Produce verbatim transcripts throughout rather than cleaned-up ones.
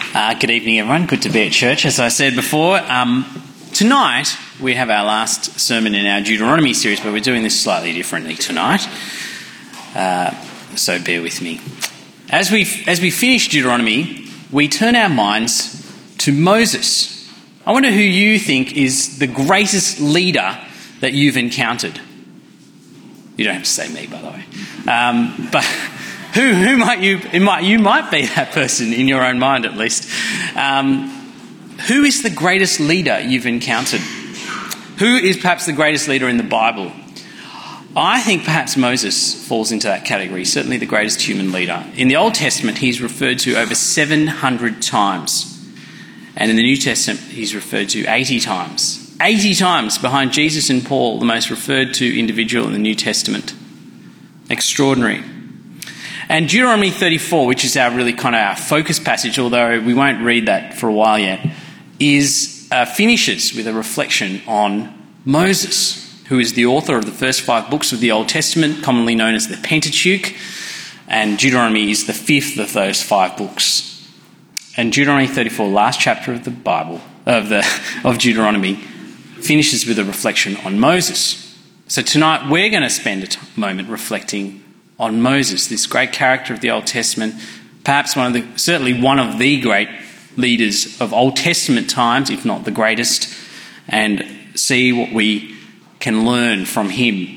Uh, good evening, everyone. Good to be at church. As I said before, um, tonight we have our last sermon in our Deuteronomy series, but we're doing this slightly differently tonight. Uh, so bear with me. As we as we finish Deuteronomy, we turn our minds to Moses. I wonder who you think is the greatest leader that you've encountered. You don't have to say me, by the way. Um, but who who might you it might you might be that person in your own mind, at least. Um, who is the greatest leader you've encountered? Who is perhaps the greatest leader in the Bible? I think perhaps Moses falls into that category, certainly the greatest human leader. In the Old Testament, he's referred to over seven hundred times. And in the New Testament, he's referred to eighty times. eighty times behind Jesus and Paul, the most referred to individual in the New Testament. Extraordinary. And Deuteronomy thirty-four, which is our really kind of our focus passage, although we won't read that for a while yet, is uh, finishes with a reflection on Moses, who is the author of the first five books of the Old Testament, commonly known as the Pentateuch, and Deuteronomy is the fifth of those five books. And Deuteronomy thirty-four, last chapter of the Bible, of the of Deuteronomy, finishes with a reflection on Moses. So tonight we're going to spend a t- moment reflecting on Moses, this great character of the Old Testament, perhaps one of the, certainly one of the great leaders of Old Testament times, if not the greatest, and see what we can learn from him.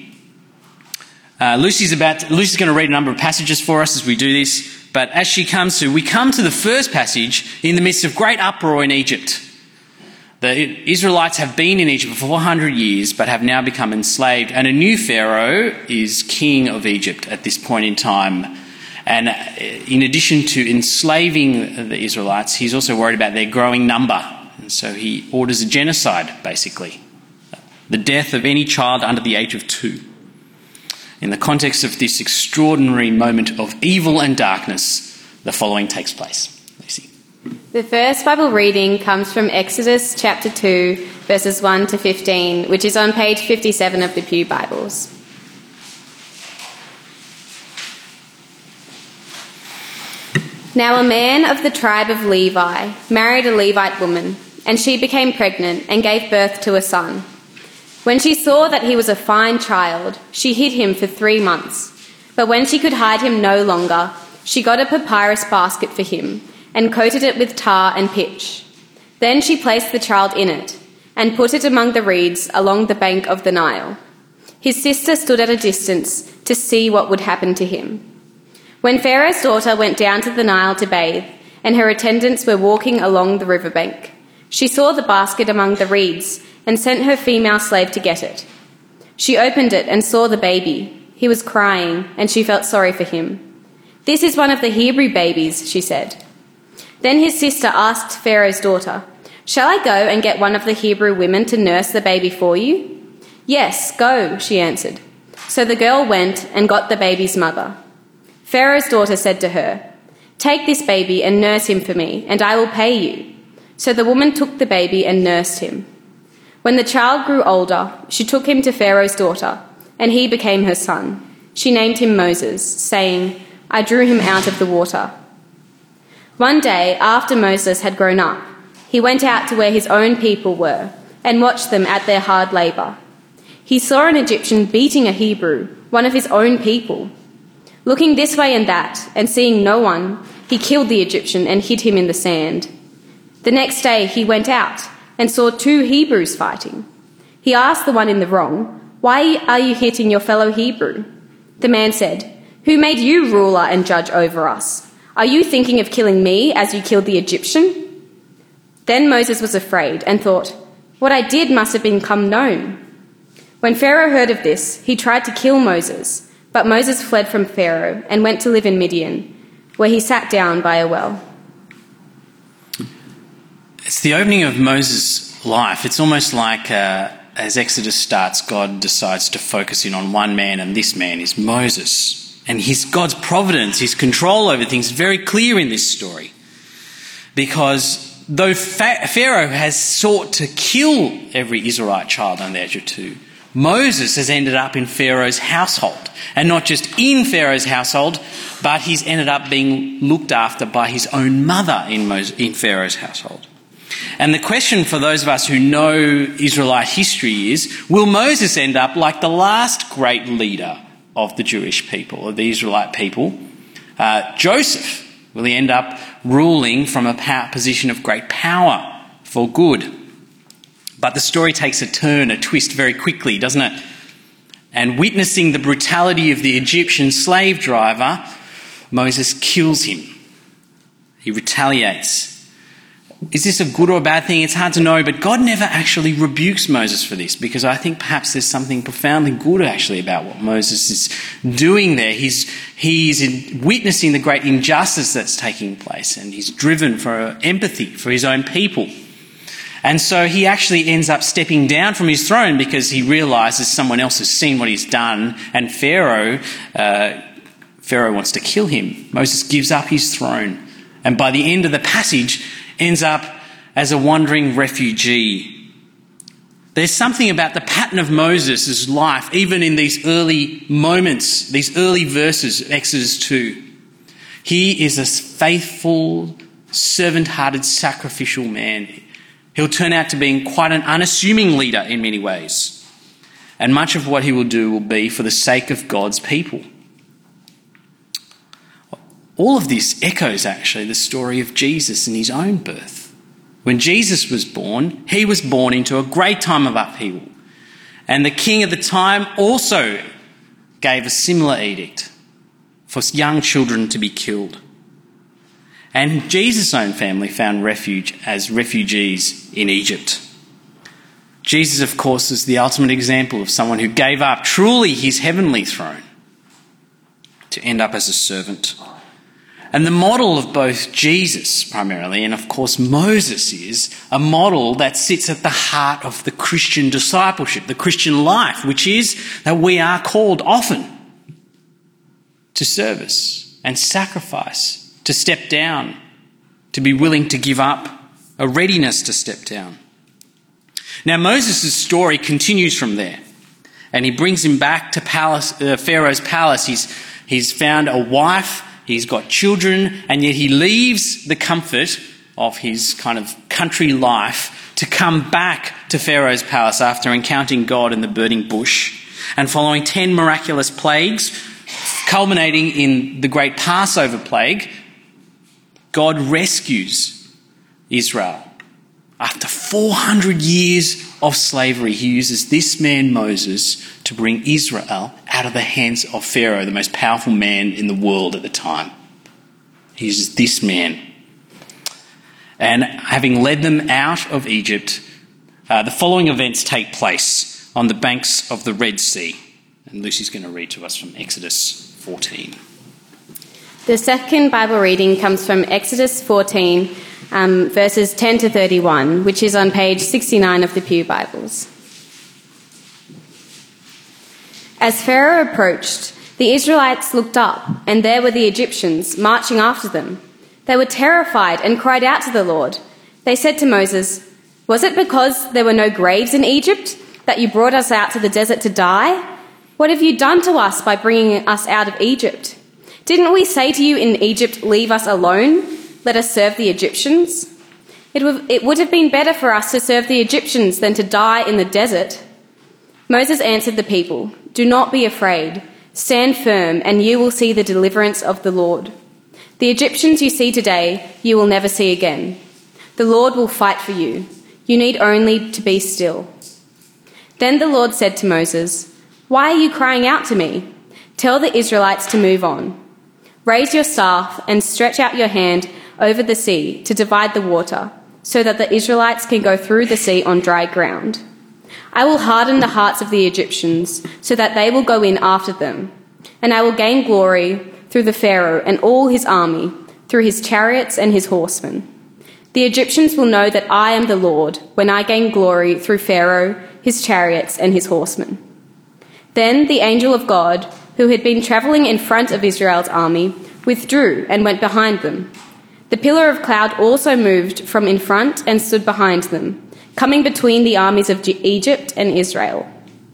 Uh, Lucy's about to, Lucy's going to read a number of passages for us as we do this, but as she comes to, we come to the first passage in the midst of great uproar in Egypt. The Israelites have been in Egypt for four hundred years, but have now become enslaved, and a new Pharaoh is king of Egypt at this point in time. And in addition to enslaving the Israelites, he's also worried about their growing number. And so he orders a genocide, basically. The death of any child under the age of two. In the context of this extraordinary moment of evil and darkness, the following takes place. Lucy. The first Bible reading comes from Exodus chapter two, verses one to fifteen, which is on page fifty-seven of the Pew Bibles. Now a man of the tribe of Levi married a Levite woman, and she became pregnant and gave birth to a son. When she saw that he was a fine child, she hid him for three months. But when she could hide him no longer, she got a papyrus basket for him and coated it with tar and pitch. Then she placed the child in it and put it among the reeds along the bank of the Nile. His sister stood at a distance to see what would happen to him. When Pharaoh's daughter went down to the Nile to bathe, and her attendants were walking along the riverbank, she saw the basket among the reeds and sent her female slave to get it. She opened it and saw the baby. He was crying, and she felt sorry for him. "This is one of the Hebrew babies," she said. Then his sister asked Pharaoh's daughter, "Shall I go and get one of the Hebrew women to nurse the baby for you?" "Yes, go," she answered. So the girl went and got the baby's mother. Pharaoh's daughter said to her, "Take this baby and nurse him for me, and I will pay you." So the woman took the baby and nursed him. When the child grew older, she took him to Pharaoh's daughter, and he became her son. She named him Moses, saying, "I drew him out of the water." One day, after Moses had grown up, he went out to where his own people were and watched them at their hard labour. He saw an Egyptian beating a Hebrew, one of his own people. Looking this way and that, and seeing no one, he killed the Egyptian and hid him in the sand. The next day he went out and saw two Hebrews fighting. He asked the one in the wrong, "Why are you hitting your fellow Hebrew?" The man said, "Who made you ruler and judge over us? Are you thinking of killing me as you killed the Egyptian?" Then Moses was afraid and thought, "What I did must have become known." When Pharaoh heard of this, he tried to kill Moses, but Moses fled from Pharaoh and went to live in Midian, where he sat down by a well. It's the opening of Moses' life. It's almost like uh, as Exodus starts, God decides to focus in on one man, and this man is Moses. And his God's providence, his control over things is very clear in this story. Because though Pharaoh has sought to kill every Israelite child under the age of two, Moses has ended up in Pharaoh's household. And not just in Pharaoh's household, but he's ended up being looked after by his own mother in, Moses, in Pharaoh's household. And the question for those of us who know Israelite history is, will Moses end up like the last great leader of the Jewish people, of the Israelite people, uh, Joseph? Will he end up ruling from a power, position of great power for good? But the story takes a turn, a twist very quickly, doesn't it? And witnessing the brutality of the Egyptian slave driver, Moses kills him. He retaliates. Is this a good or a bad thing? It's hard to know, but God never actually rebukes Moses for this, because I think perhaps there's something profoundly good actually about what Moses is doing there. He's, he's in witnessing the great injustice that's taking place, and he's driven for empathy for his own people. And so he actually ends up stepping down from his throne because he realises someone else has seen what he's done, and Pharaoh, uh, Pharaoh wants to kill him. Moses gives up his throne, and by the end of the passage, ends up as a wandering refugee. There's something about the pattern of Moses' life, even in these early moments, these early verses of Exodus two. He is a faithful, servant-hearted, sacrificial man. He'll turn out to being quite an unassuming leader in many ways. And much of what he will do will be for the sake of God's people. All of this echoes actually the story of Jesus and his own birth. When Jesus was born, he was born into a great time of upheaval. And the king of the time also gave a similar edict for young children to be killed. And Jesus' own family found refuge as refugees in Egypt. Jesus, of course, is the ultimate example of someone who gave up truly his heavenly throne to end up as a servant. And the model of both Jesus primarily and of course Moses is a model that sits at the heart of the Christian discipleship, the Christian life, which is that we are called often to service and sacrifice, to step down, to be willing to give up, a readiness to step down. Now Moses' story continues from there, and he brings him back to palace, uh, Pharaoh's palace. He's, he's found a wife, he's got children, and yet he leaves the comfort of his kind of country life to come back to Pharaoh's palace after encountering God in the burning bush and following ten miraculous plagues, culminating in the great Passover plague. God rescues Israel. After four hundred years of slavery, he uses this man Moses to bring Israel out of the hands of Pharaoh, the most powerful man in the world at the time. He uses this man. And having led them out of Egypt, uh, the following events take place on the banks of the Red Sea. And Lucy's going to read to us from Exodus fourteen. The second Bible reading comes from Exodus fourteen, um, verses ten to thirty-one, which is on page sixty-nine of the Pew Bibles. As Pharaoh approached, the Israelites looked up, and there were the Egyptians marching after them. They were terrified and cried out to the Lord. They said to Moses, "Was it because there were no graves in Egypt that you brought us out to the desert to die? What have you done to us by bringing us out of Egypt? Didn't we say to you in Egypt, 'Leave us alone, let us serve the Egyptians'? It would, it would have been better for us to serve the Egyptians than to die in the desert." Moses answered the people, "Do not be afraid. Stand firm, and you will see the deliverance of the Lord. The Egyptians you see today, you will never see again. The Lord will fight for you. You need only to be still." Then the Lord said to Moses, "Why are you crying out to me? Tell the Israelites to move on. Raise your staff and stretch out your hand over the sea to divide the water, so that the Israelites can go through the sea on dry ground. I will harden the hearts of the Egyptians, so that they will go in after them, and I will gain glory through the Pharaoh and all his army, through his chariots and his horsemen. The Egyptians will know that I am the Lord when I gain glory through Pharaoh, his chariots and his horsemen." Then the angel of God, who had been travelling in front of Israel's army, withdrew and went behind them. The pillar of cloud also moved from in front and stood behind them, coming between the armies of Egypt and Israel.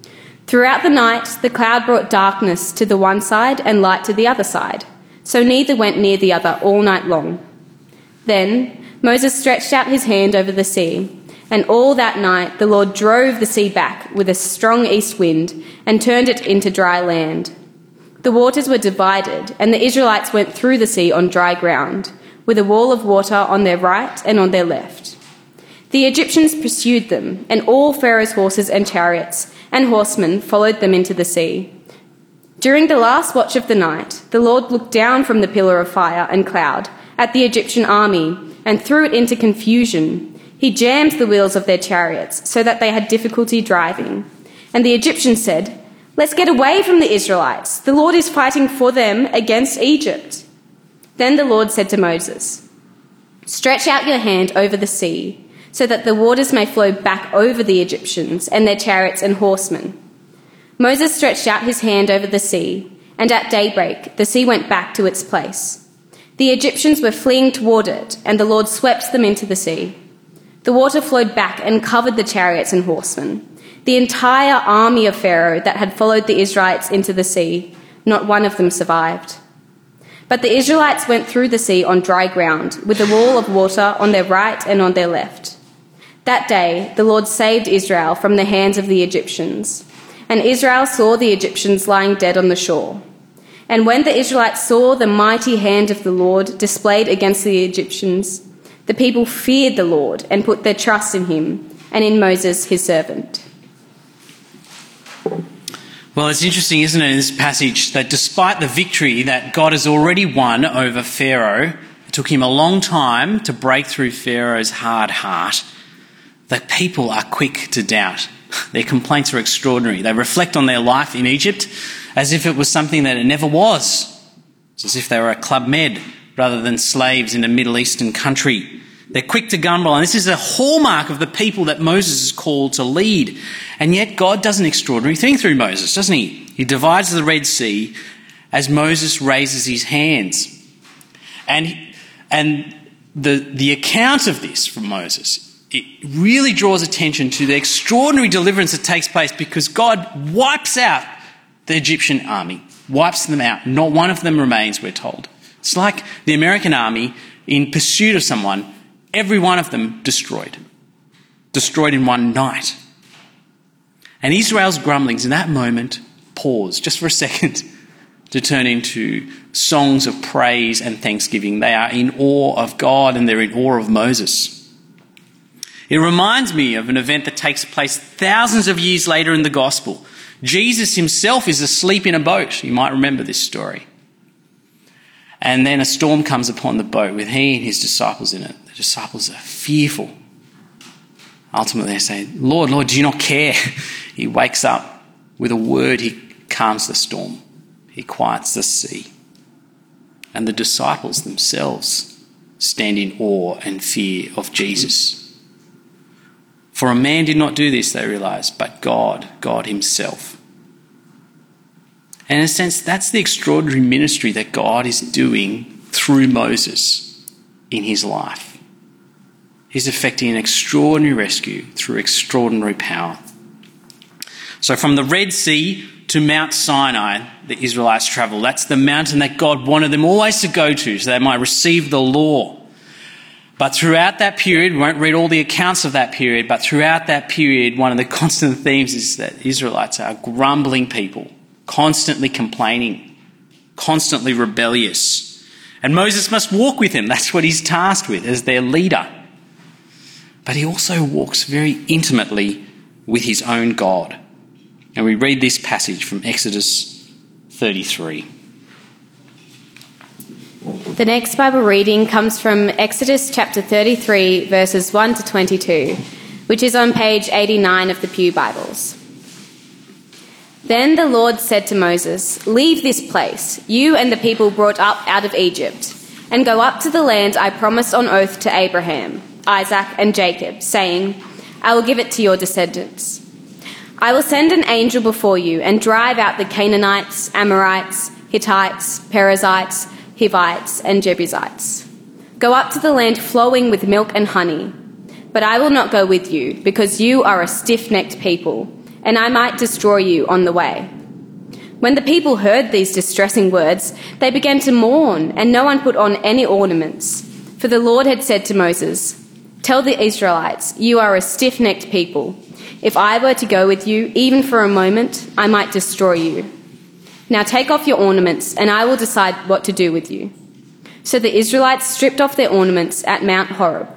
Throughout the night, the cloud brought darkness to the one side and light to the other side, so neither went near the other all night long. Then Moses stretched out his hand over the sea, and all that night the Lord drove the sea back with a strong east wind and turned it into dry land. The waters were divided, and the Israelites went through the sea on dry ground, with a wall of water on their right and on their left. The Egyptians pursued them, and all Pharaoh's horses and chariots and horsemen followed them into the sea. During the last watch of the night, the Lord looked down from the pillar of fire and cloud at the Egyptian army and threw it into confusion. He jammed the wheels of their chariots so that they had difficulty driving. And the Egyptians said, "Let's get away from the Israelites. The Lord is fighting for them against Egypt." Then the Lord said to Moses, "Stretch out your hand over the sea, so that the waters may flow back over the Egyptians and their chariots and horsemen." Moses stretched out his hand over the sea, and at daybreak the sea went back to its place. The Egyptians were fleeing toward it, and the Lord swept them into the sea. The water flowed back and covered the chariots and horsemen. The entire army of Pharaoh that had followed the Israelites into the sea, not one of them survived. But the Israelites went through the sea on dry ground, with a wall of water on their right and on their left. That day the Lord saved Israel from the hands of the Egyptians, and Israel saw the Egyptians lying dead on the shore. And when the Israelites saw the mighty hand of the Lord displayed against the Egyptians, the people feared the Lord and put their trust in him and in Moses his servant. Well, it's interesting, isn't it, in this passage, that despite the victory that God has already won over Pharaoh, it took him a long time to break through Pharaoh's hard heart. The people are quick to doubt. Their complaints are extraordinary. They reflect on their life in Egypt as if it was something that it never was. It's as if they were a Club Med rather than slaves in a Middle Eastern country. They're quick to grumble, and this is a hallmark of the people that Moses is called to lead. And yet God does an extraordinary thing through Moses, doesn't he? He divides the Red Sea as Moses raises his hands. And, and the, the account of this from Moses, it really draws attention to the extraordinary deliverance that takes place because God wipes out the Egyptian army, wipes them out. Not one of them remains, we're told. It's like the American army in pursuit of someone, every one of them destroyed. Destroyed in one night. And Israel's grumblings in that moment pause just for a second to turn into songs of praise and thanksgiving. They are in awe of God and they're in awe of Moses. It reminds me of an event that takes place thousands of years later in the gospel. Jesus himself is asleep in a boat. You might remember this story. And then a storm comes upon the boat with he and his disciples in it. The disciples are fearful. Ultimately they say, "Lord, Lord, do you not care?" He wakes up. With a word, he calms the storm. He quiets the sea. And the disciples themselves stand in awe and fear of Jesus. For a man did not do this, they realised, but God, God himself. And in a sense, that's the extraordinary ministry that God is doing through Moses in his life. He's effecting an extraordinary rescue through extraordinary power. So from the Red Sea to Mount Sinai, the Israelites travel. That's the mountain that God wanted them always to go to so they might receive the law. But throughout that period, we won't read all the accounts of that period, but throughout that period, one of the constant themes is that Israelites are grumbling people, constantly complaining, constantly rebellious. And Moses must walk with them. That's what he's tasked with as their leader. But he also walks very intimately with his own God. And we read this passage from Exodus thirty-three. The next Bible reading comes from Exodus chapter thirty-three, verses one to twenty-two, which is on page eighty-nine of the Pew Bibles. Then the Lord said to Moses, "Leave this place, you and the people brought up out of Egypt, and go up to the land I promised on oath to Abraham, Isaac, and Jacob, saying, I will give it to your descendants. I will send an angel before you and drive out the Canaanites, Amorites, Hittites, Perizzites, Hivites, and Jebusites. Go up to the land flowing with milk and honey. But I will not go with you, because you are a stiff-necked people, and I might destroy you on the way." When the people heard these distressing words, they began to mourn, and no one put on any ornaments. For the Lord had said to Moses, "Tell the Israelites, you are a stiff-necked people. If I were to go with you, even for a moment, I might destroy you. Now take off your ornaments, and I will decide what to do with you." So the Israelites stripped off their ornaments at Mount Horeb.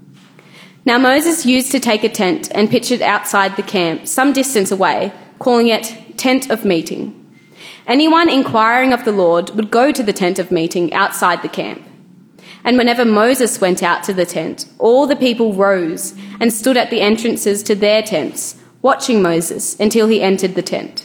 Now Moses used to take a tent and pitch it outside the camp, some distance away, calling it Tent of Meeting. Anyone inquiring of the Lord would go to the tent of meeting outside the camp. And whenever Moses went out to the tent, all the people rose and stood at the entrances to their tents, watching Moses until he entered the tent.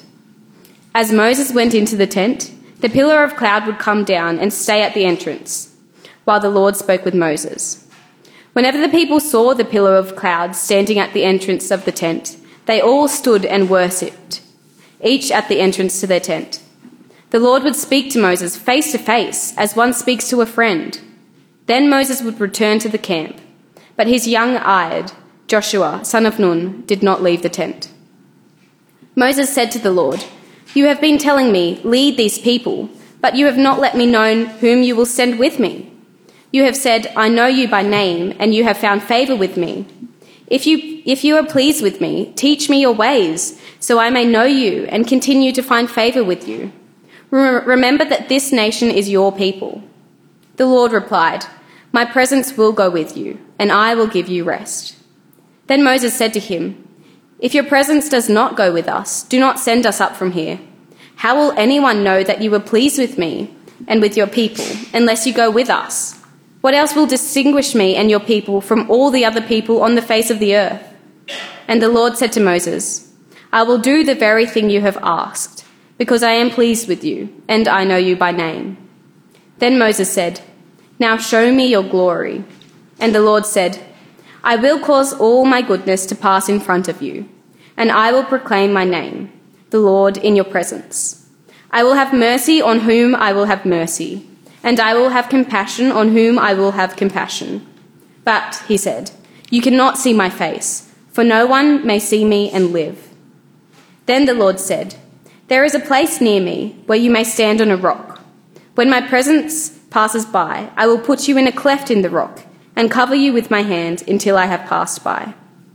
As Moses went into the tent, the pillar of cloud would come down and stay at the entrance, while the Lord spoke with Moses. Whenever the people saw the pillar of cloud standing at the entrance of the tent, they all stood and worshipped, each at the entrance to their tent. The Lord would speak to Moses face to face, as one speaks to a friend. Then Moses would return to the camp, but his young-eyed, Joshua, son of Nun, did not leave the tent. Moses said to the Lord, "You have been telling me, 'Lead these people,' but you have not let me know whom you will send with me. You have said, 'I know you by name, and you have found favor with me.' If you, if you are pleased with me, teach me your ways, so I may know you and continue to find favor with you. Remember that this nation is your people." The Lord replied, "My presence will go with you, and I will give you rest." Then Moses said to him, "If your presence does not go with us, do not send us up from here. How will anyone know that you were pleased with me and with your people, unless you go with us? What else will distinguish me and your people from all the other people on the face of the earth?" And the Lord said to Moses, "I will do the very thing you have asked, because I am pleased with you, and I know you by name." Then Moses said, "Now show me your glory." And the Lord said, "I will cause all my goodness to pass in front of you, and I will proclaim my name, the Lord, in your presence. I will have mercy on whom I will have mercy, and I will have compassion on whom I will have compassion. But," he said, "you cannot see my face, for no one may see me and live." Then the Lord said, "There is a place near me where you may stand on a rock. When my presence passes by, I will put you in a cleft in the rock and cover you with my hand until I have passed by."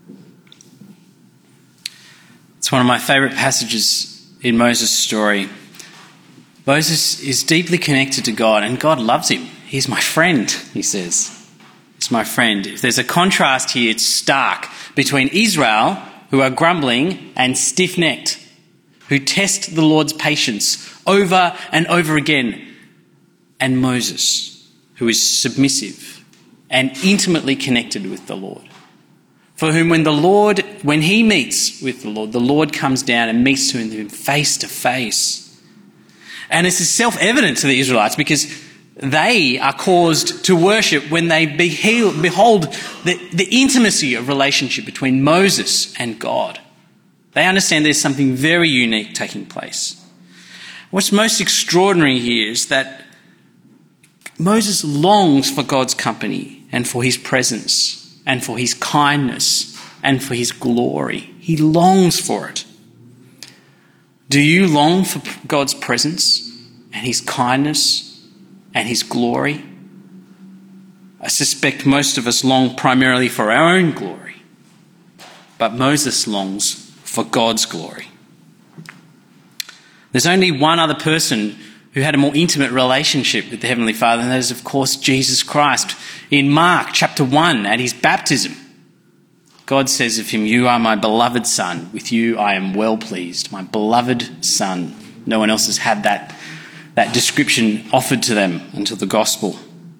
It's one of my favourite passages in Moses' story. Moses is deeply connected to God, and God loves him. "He's my friend," he says. "He's my friend." If there's a contrast here, it's stark between Israel, who are grumbling and stiff-necked, who test the Lord's patience over and over again, and Moses, who is submissive and intimately connected with the Lord, for whom when the Lord, when he meets with the Lord, the Lord comes down and meets with him face to face. And this is self-evident to the Israelites because they are caused to worship when they behold the, the intimacy of relationship between Moses and God. They understand there's something very unique taking place. What's most extraordinary here is that Moses longs for God's company and for his presence and for his kindness and for his glory. He longs for it. Do you long for God's presence and his kindness and his glory? I suspect most of us long primarily for our own glory, but Moses longs for God's glory. There's only one other person who had a more intimate relationship with the Heavenly Father, and that is, of course, Jesus Christ. In Mark chapter one, at his baptism, God says of him, "You are my beloved Son. With you I am well pleased." My beloved Son. No one else has had that, that description offered to them until the gospel.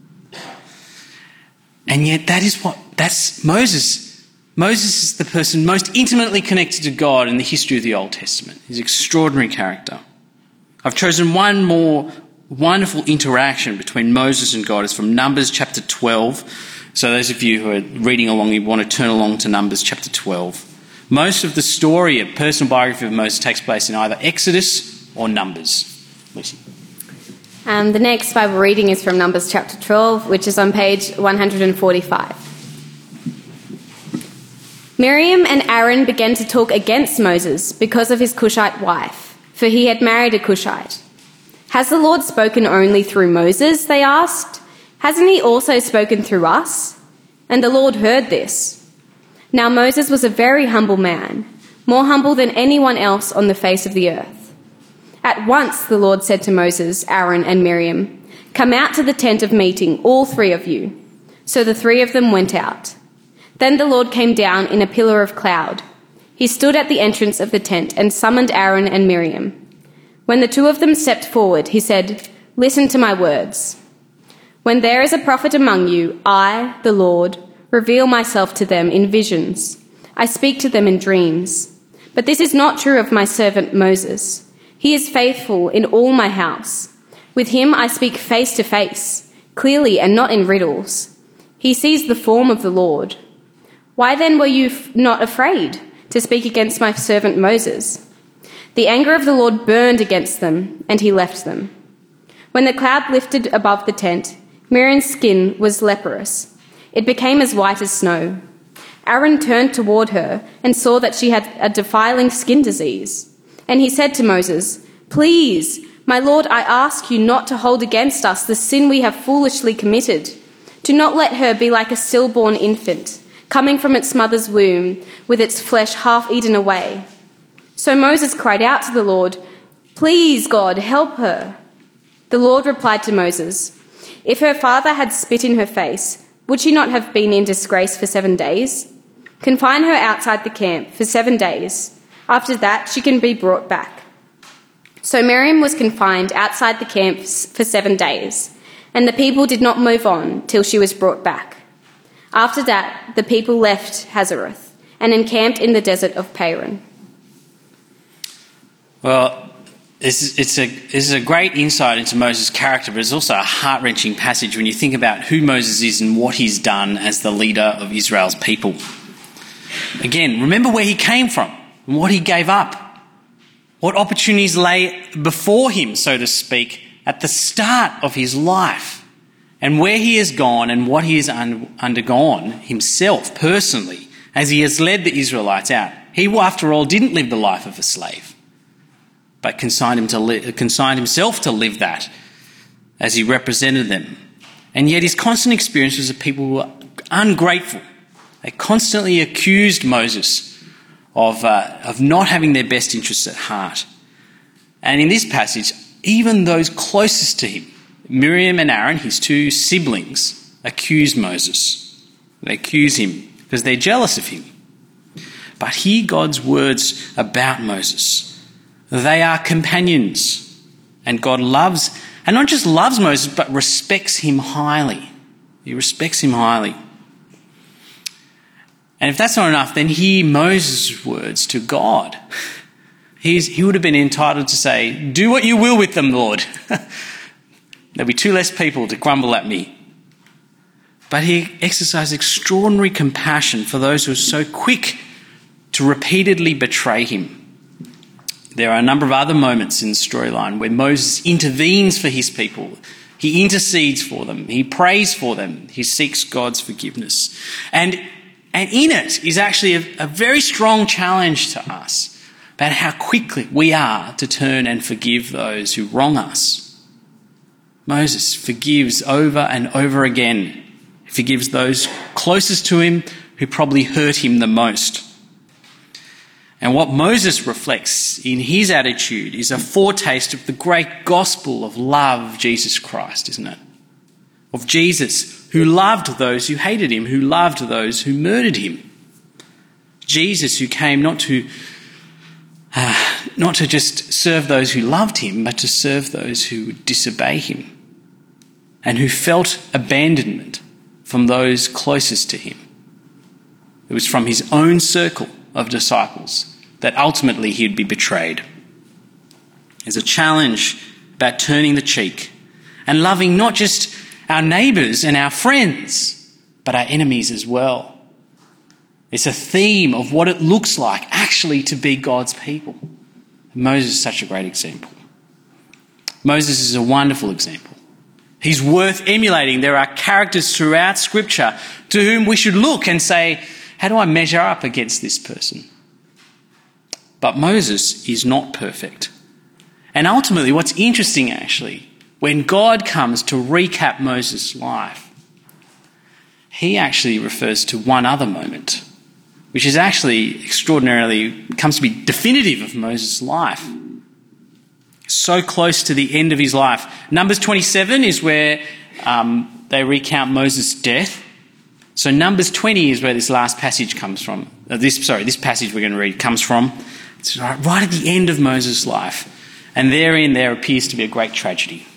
And yet that is what, that's Moses. Moses is the person most intimately connected to God in the history of the Old Testament. His extraordinary character. I've chosen one more wonderful interaction between Moses and God. It's from Numbers chapter twelve. So those of you who are reading along, you want to turn along to Numbers chapter twelve. Most of the story, a personal biography of Moses, takes place in either Exodus or Numbers. Lucy. Um, the next Bible reading is from Numbers chapter twelve, which is on page one hundred forty-five. Miriam and Aaron began to talk against Moses because of his Cushite wife, for he had married a Cushite. "Has the Lord spoken only through Moses?" they asked. "Hasn't he also spoken through us?" And the Lord heard this. Now Moses was a very humble man, more humble than anyone else on the face of the earth. At once the Lord said to Moses, Aaron, and Miriam, "Come out to the tent of meeting, all three of you." So the three of them went out. Then the Lord came down in a pillar of cloud. He stood at the entrance of the tent and summoned Aaron and Miriam. When the two of them stepped forward, he said, "Listen to my words. When there is a prophet among you, I, the Lord, reveal myself to them in visions. I speak to them in dreams. But this is not true of my servant Moses. He is faithful in all my house. With him I speak face to face, clearly and not in riddles. He sees the form of the Lord. Why then were you not afraid to speak against my servant Moses?" The anger of the Lord burned against them, and he left them. When the cloud lifted above the tent, Miriam's skin was leprous. It became as white as snow. Aaron turned toward her and saw that she had a defiling skin disease. And he said to Moses, "Please, my Lord, I ask you not to hold against us the sin we have foolishly committed. Do not let her be like a stillborn infant, coming from its mother's womb, with its flesh half eaten away." So Moses cried out to the Lord, "Please, God, help her." The Lord replied to Moses, "If her father had spit in her face, would she not have been in disgrace for seven days? Confine her outside the camp for seven days. After that, she can be brought back." So Miriam was confined outside the camp for seven days, and the people did not move on till she was brought back. After that, the people left Hazareth and encamped in the desert of Paran. Well, it's, it's a, this is a great insight into Moses' character, but it's also a heart-wrenching passage when you think about who Moses is and what he's done as the leader of Israel's people. Again, remember where he came from and what he gave up, what opportunities lay before him, so to speak, at the start of his life, and where he has gone and what he has un- undergone himself personally as he has led the Israelites out. He, after all, didn't live the life of a slave, but consigned, him to li- consigned himself to live that as he represented them. And yet his constant experience was of people who were ungrateful. They constantly accused Moses of, uh, of not having their best interests at heart. And in this passage, even those closest to him, Miriam and Aaron, his two siblings, accuse Moses. They accuse him because they're jealous of him. But hear God's words about Moses. They are companions, and God loves, and not just loves Moses, but respects him highly. He respects him highly. And if that's not enough, then hear Moses' words to God. He's, he would have been entitled to say, "Do what you will with them, Lord. There'll be two less people to grumble at me." But he exercised extraordinary compassion for those who were so quick to repeatedly betray him. There are a number of other moments in the storyline where Moses intervenes for his people. He intercedes for them. He prays for them. He seeks God's forgiveness. And, and in it is actually a, a very strong challenge to us about how quickly we are to turn and forgive those who wrong us. Moses forgives over and over again. He forgives those closest to him who probably hurt him the most. And what Moses reflects in his attitude is a foretaste of the great gospel of love of Jesus Christ, isn't it? Of Jesus who loved those who hated him, who loved those who murdered him. Jesus who came not to uh, not to just serve those who loved him, but to serve those who would disobey him, and who felt abandonment from those closest to him. It was from his own circle of disciples that ultimately he'd be betrayed. There's a challenge about turning the cheek and loving not just our neighbours and our friends, but our enemies as well. It's a theme of what it looks like actually to be God's people. Moses is such a great example. Moses is a wonderful example. He's worth emulating. There are characters throughout Scripture to whom we should look and say, How do I measure up against this person? But Moses is not perfect. And ultimately, what's interesting actually, when God comes to recap Moses' life, he actually refers to one other moment, which is actually extraordinarily, comes to be definitive of Moses' life. So close to the end of his life. Numbers twenty-seven is where um, they recount Moses' death. So Numbers twenty is where this last passage comes from. Uh, this, sorry, this passage we're going to read comes from. It's right, right at the end of Moses' life. And therein there appears to be a great tragedy.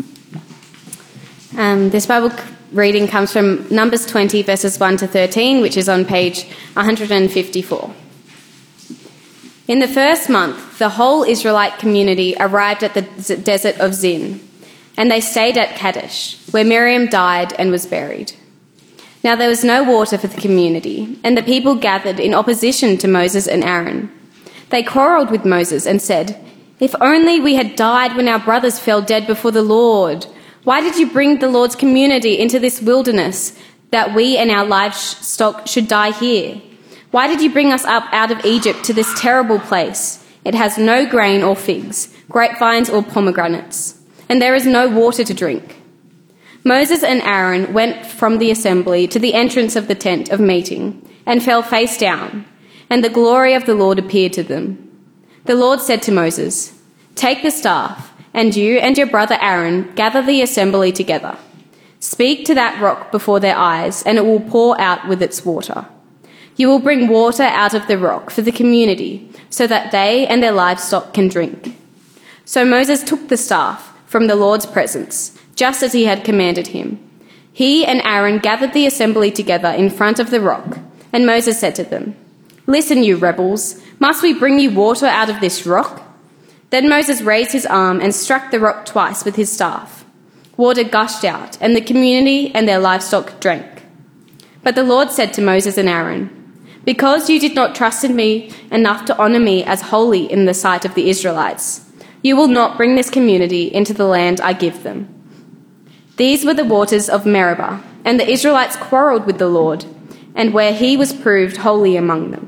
Um, this Bible reading comes from Numbers twenty, verses one to thirteen, which is on page one hundred fifty-four. In the first month, the whole Israelite community arrived at the desert of Zin, and they stayed at Kadesh, where Miriam died and was buried. Now there was no water for the community, and the people gathered in opposition to Moses and Aaron. They quarrelled with Moses and said, "If only we had died when our brothers fell dead before the Lord. Why did you bring the Lord's community into this wilderness, that we and our livestock should die here? Why did you bring us up out of Egypt to this terrible place? It has no grain or figs, grapevines or pomegranates, and there is no water to drink." Moses and Aaron went from the assembly to the entrance of the tent of meeting and fell face down, and the glory of the Lord appeared to them. The Lord said to Moses, "Take the staff, and you and your brother Aaron gather the assembly together. Speak to that rock before their eyes, and it will pour out with its water. You will bring water out of the rock for the community, so that they and their livestock can drink." So Moses took the staff from the Lord's presence, just as he had commanded him. He and Aaron gathered the assembly together in front of the rock, and Moses said to them, "Listen, you rebels, must we bring you water out of this rock?" Then Moses raised his arm and struck the rock twice with his staff. Water gushed out, and the community and their livestock drank. But the Lord said to Moses and Aaron, "Because you did not trust in me enough to honour me as holy in the sight of the Israelites, you will not bring this community into the land I give them." These were the waters of Meribah, and the Israelites quarrelled with the Lord, and where he was proved holy among them.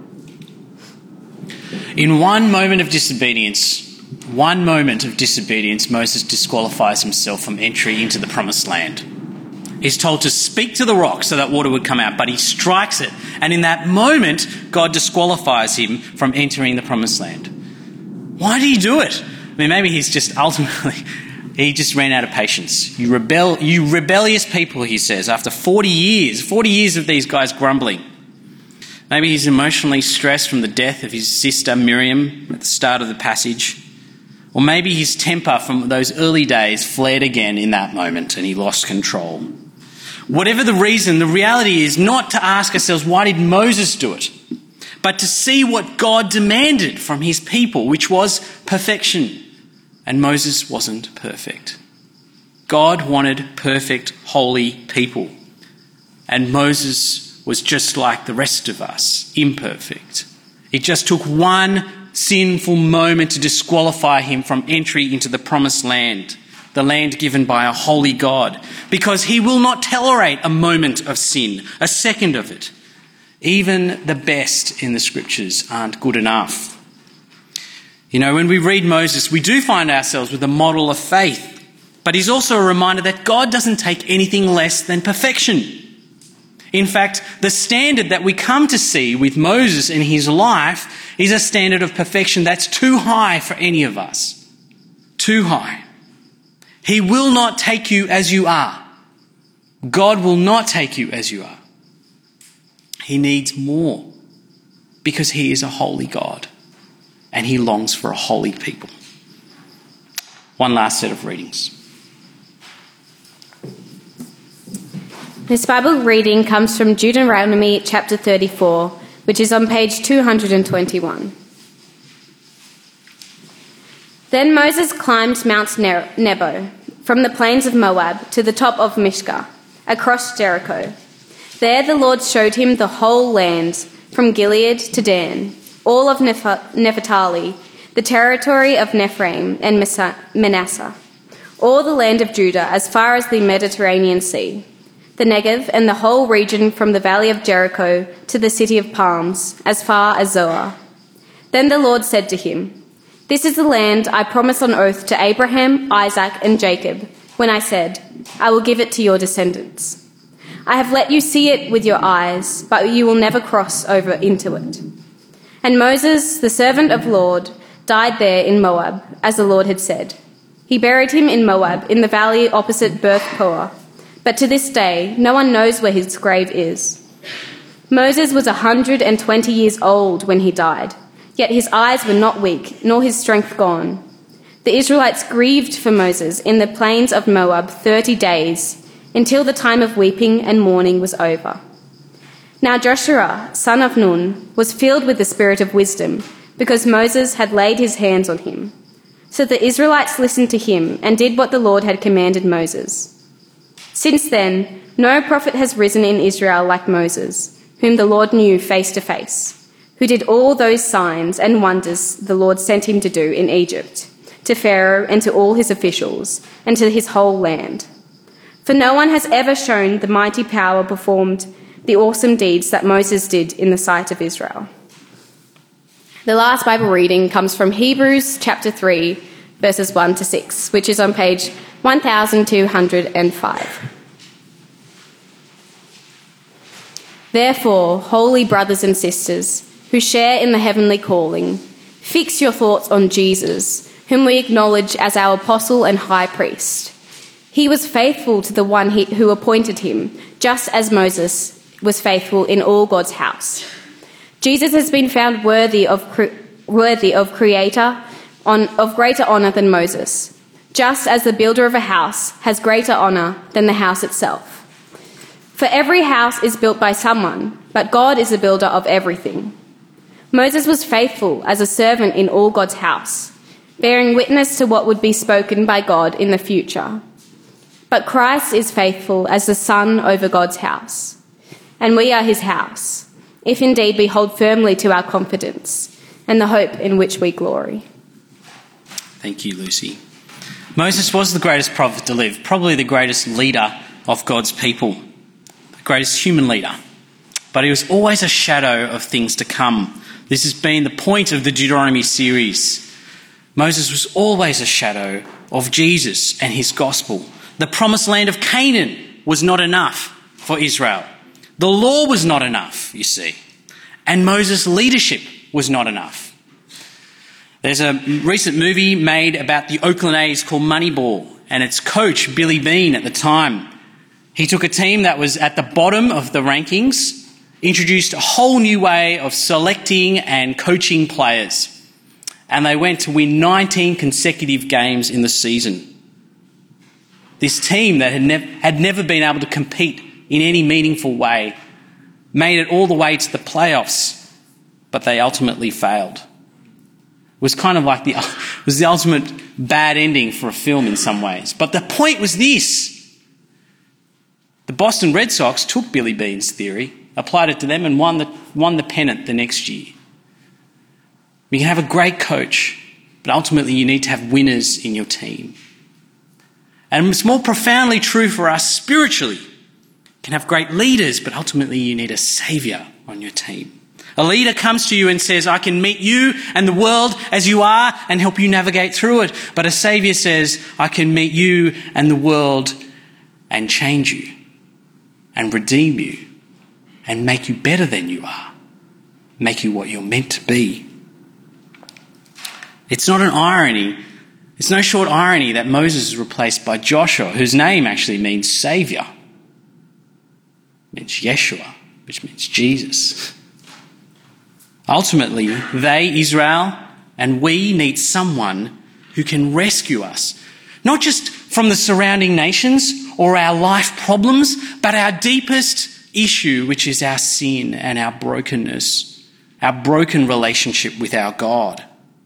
In one moment of disobedience, one moment of disobedience, Moses disqualifies himself from entry into the promised land. He's told to speak to the rock so that water would come out, but he strikes it. And in that moment, God disqualifies him from entering the promised land. Why did he do it? I mean, maybe he's just ultimately, he just ran out of patience. You rebel, you rebellious people, he says, after forty years, forty years of these guys grumbling. Maybe he's emotionally stressed from the death of his sister Miriam at the start of the passage. Or maybe his temper from those early days flared again in that moment and he lost control. Whatever the reason, the reality is not to ask ourselves, why did Moses do it? But to see what God demanded from his people, which was perfection. And Moses wasn't perfect. God wanted perfect, holy people. And Moses was just like the rest of us, imperfect. It just took one sinful moment to disqualify him from entry into the promised land, the land given by a holy God, because he will not tolerate a moment of sin, a second of it. Even the best in the scriptures aren't good enough. You know, when we read Moses, we do find ourselves with a model of faith, but he's also a reminder that God doesn't take anything less than perfection. In fact, the standard that we come to see with Moses in his life is a standard of perfection that's too high for any of us. Too high. He will not take you as you are. God will not take you as you are. He needs more because he is a holy God and he longs for a holy people. One last set of readings. This Bible reading comes from Deuteronomy chapter thirty-four, which is on page two hundred twenty-one. Then Moses climbed Mount Nebo from the plains of Moab to the top of Mishka, across Jericho. There the Lord showed him the whole land, from Gilead to Dan, all of Naphtali, the territory of Ephraim and Manasseh, all the land of Judah as far as the Mediterranean Sea, the Negev, and the whole region from the valley of Jericho to the city of palms, as far as Zoar. Then the Lord said to him, "This is the land I promised on oath to Abraham, Isaac, and Jacob, when I said, 'I will give it to your descendants.' I have let you see it with your eyes, but you will never cross over into it." And Moses, the servant of the Lord, died there in Moab, as the Lord had said. He buried him in Moab, in the valley opposite Beth Peor. But to this day, no one knows where his grave is. Moses was a hundred and twenty years old when he died, yet his eyes were not weak, nor his strength gone. The Israelites grieved for Moses in the plains of Moab thirty days, until the time of weeping and mourning was over. Now Joshua, son of Nun, was filled with the spirit of wisdom, because Moses had laid his hands on him. So the Israelites listened to him and did what the Lord had commanded Moses. Since then, no prophet has risen in Israel like Moses, whom the Lord knew face to face, who did all those signs and wonders the Lord sent him to do in Egypt, to Pharaoh and to all his officials, and to his whole land. For no one has ever shown the mighty power performed, the awesome deeds that Moses did in the sight of Israel. The last Bible reading comes from Hebrews chapter three, verses one to six, which is on page one thousand two hundred five. Therefore, holy brothers and sisters, who share in the heavenly calling, fix your thoughts on Jesus, whom we acknowledge as our apostle and high priest. He was faithful to the one he, who appointed him, just as Moses was faithful in all God's house. Jesus has been found worthy of worthy of creator on, of greater honour than Moses, just as the builder of a house has greater honour than the house itself. For every house is built by someone, but God is the builder of everything. Moses was faithful as a servant in all God's house, bearing witness to what would be spoken by God in the future. But Christ is faithful as the Son over God's house, and we are his house, if indeed we hold firmly to our confidence and the hope in which we glory. Thank you, Lucy. Moses was the greatest prophet to live, probably the greatest leader of God's people, the greatest human leader. But he was always a shadow of things to come. This has been the point of the Deuteronomy series. Moses was always a shadow of Jesus and his gospel. The promised land of Canaan was not enough for Israel. The law was not enough, you see. And Moses' leadership was not enough. There's a recent movie made about the Oakland A's called Moneyball, and its coach, Billy Beane, at the time, he took a team that was at the bottom of the rankings, introduced a whole new way of selecting and coaching players, and they went to win nineteen consecutive games in the season. This team that had, nev- had never been able to compete in any meaningful way made it all the way to the playoffs, but they ultimately failed. It was kind of like the, it was the ultimate bad ending for a film in some ways. But the point was this. The Boston Red Sox took Billy Beane's theory, applied it to them, and won the, won the pennant the next year. You can have a great coach, but ultimately you need to have winners in your team. And it's more profoundly true for us spiritually. You can have great leaders, but ultimately you need a saviour on your team. A leader comes to you and says, I can meet you and the world as you are and help you navigate through it. But a saviour says, I can meet you and the world and change you and redeem you and make you better than you are, make you what you're meant to be. It's not an irony. It's no short irony that Moses is replaced by Joshua, whose name actually means saviour. It means Yeshua, which means Jesus. Ultimately, they, Israel, and we need someone who can rescue us, not just from the surrounding nations or our life problems, but our deepest issue, which is our sin and our brokenness, our broken relationship with our God.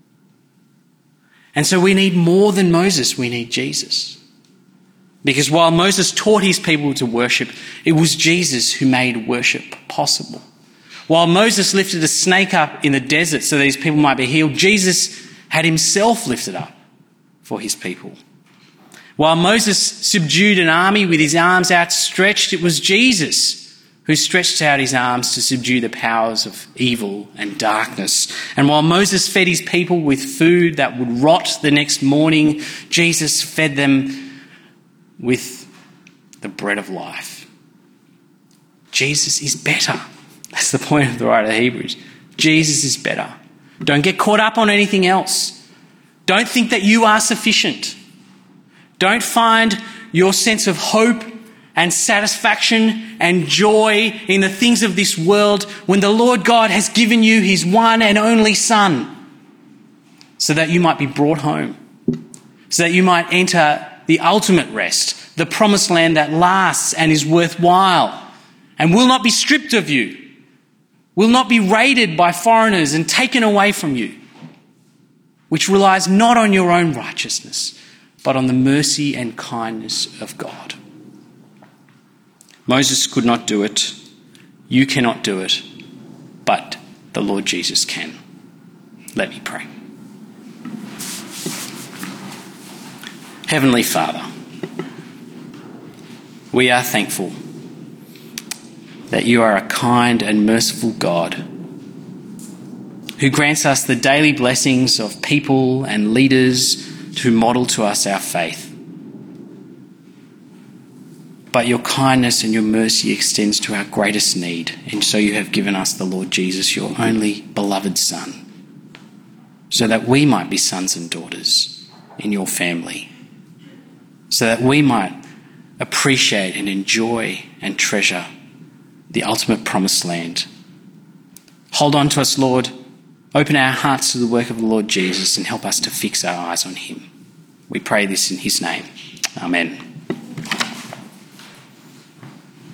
And so we need more than Moses, we need Jesus. Because while Moses taught his people to worship, it was Jesus who made worship possible. While Moses lifted a snake up in the desert so these people might be healed, Jesus had himself lifted up for his people. While Moses subdued an army with his arms outstretched, it was Jesus who stretched out his arms to subdue the powers of evil and darkness. And while Moses fed his people with food that would rot the next morning, Jesus fed them with the bread of life. Jesus is better. That's the point of the writer of Hebrews. Jesus is better. Don't get caught up on anything else. Don't think that you are sufficient. Don't find your sense of hope and satisfaction and joy in the things of this world when the Lord God has given you his one and only Son, so that you might be brought home, so that you might enter the ultimate rest, the promised land that lasts and is worthwhile and will not be stripped of you, will not be raided by foreigners and taken away from you, which relies not on your own righteousness, but on the mercy and kindness of God. Moses could not do it. You cannot do it. But the Lord Jesus can. Let me pray. Heavenly Father, we are thankful that you are a kind and merciful God who grants us the daily blessings of people and leaders who model to us our faith. But your kindness and your mercy extends to our greatest need, and so you have given us the Lord Jesus, your only beloved Son, so that we might be sons and daughters in your family, so that we might appreciate and enjoy and treasure the ultimate promised land. Hold on to us, Lord. Open our hearts to the work of the Lord Jesus and help us to fix our eyes on him. We pray this in his name. Amen.